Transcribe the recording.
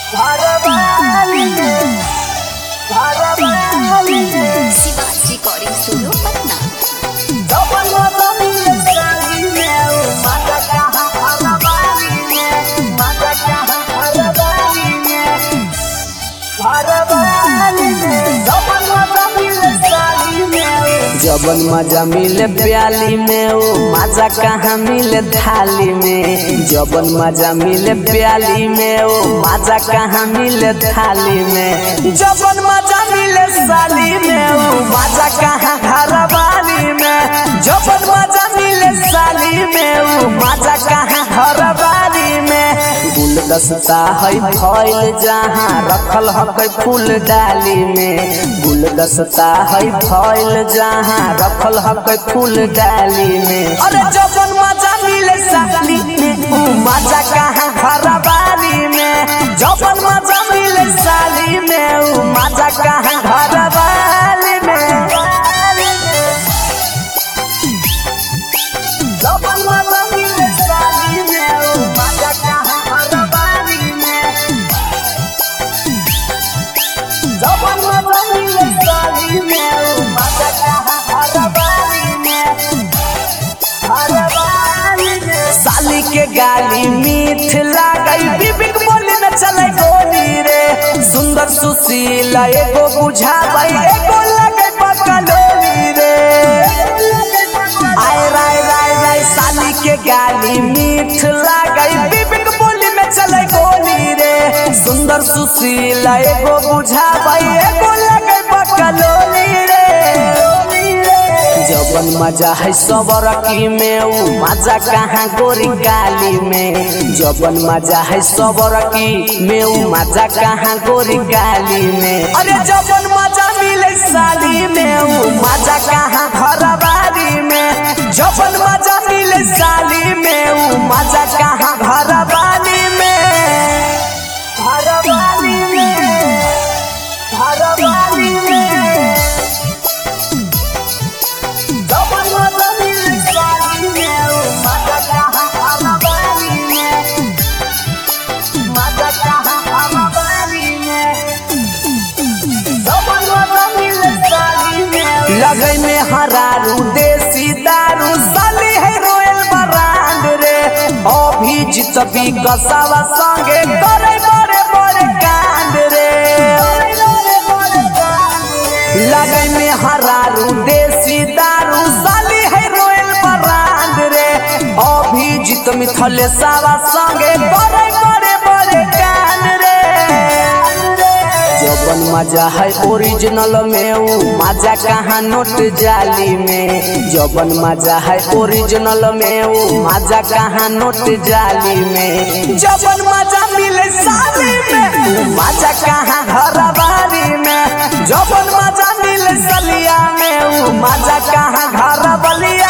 Shivaji recording studio Patna. जबन मजा मिले प्याली में ओ मजा कहाँ मिले थाली में। जबन मजा मिले प्याली में ओ मजा कहाँ मिले थाली में। जबन मजा मिले साली में ओ मजा कहाँ घरवाली में। जबन मजा मिले साली में ओ मजा कहाँ घरवाली में। गुलदस्ता है फैल जहाँ रखल है फूल डाली में। गुलदस्ता है फैल जहाँ रखल है फूल डाली में। अरे जबन मजा मिले साली में मजा कहाँ घरवाली में। जबन मजा मिले साली में मजा कहाँ घरवाली में। जबन मजा मिले साली में मजा कहाँ घरवाली में। जबन मजा मिले साली में मजा कहाँ साली के गाली मीठ लागई बिबिक बोली न चले गोली रे। सुंदर सुशीला एगो बुझावई एगो लगे बकलोली रे। आय राय राय राय साली के गाली मीठ लागई बिबिक बोली में चले गोली रे। सुंदर सुशीला एगो बुझावई एगो लगे बकलोली रे। जबन मजा है सबरकी में ऊ मजा कहाँ गोरी गाली में। जबन मजा है सबरकी में ऊ मजा कहाँ गोरी गाली में। अरे जबन मजा मिले साली में ऊ मजा कहाँ घरवाली में। जबन मजा मिले साली में ऊ मजा कहाँ घरवाली में। घरवाली में घरवाली में। लगई में हरारू देसी दारू साली है रोयल ब्रांड रे। अभिजीत भी कसावा संगे करे बड़े बड़े कांड रे। लगई में हरारू देसी दारू साली है रोयल ब्रांड रे। अभिजीत मिथलेशवा संगे करे बड़े बड़े कांड रे। जबन मजा है ओरिजिनल में ऊ मजा कहाँ नोट जाली में। जबन मजा है ओरिजिनल में ऊ मजा कहाँ नोट जाली में। जबन मजा मिले साली में मजा कहाँ घरवाली में। जबन मजा मिले सलिया में ऊ मजा कहाँ घरवालिया